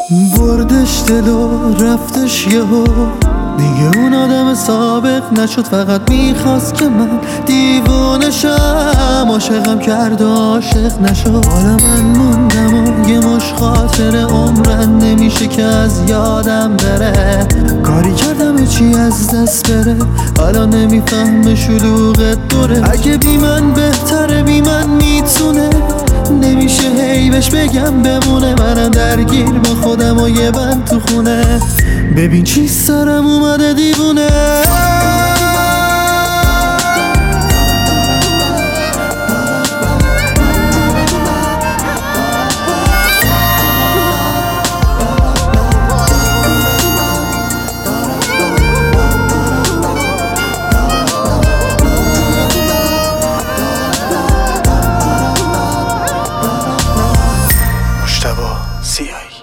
بردش دل و رفتش یهو، دیگه اون آدم سابق نشد، فقط میخواست که من دیوونه شم. عاشقم کرد و عاشق نشد، حالا من موندم و یه مش خاطر عمرن نمیشه که از یادم بره. کاری کردم چی از دست بره، حالا نمیفهمه شلوغ دوره. اگه بی من بهتره، بی من میتونه، نمیشه هی بهش بگم بمونه. منم درگیر با خودم و یه بند تو خونه، ببین چی سرم اومده دیوونه. مجتبی سیاهی.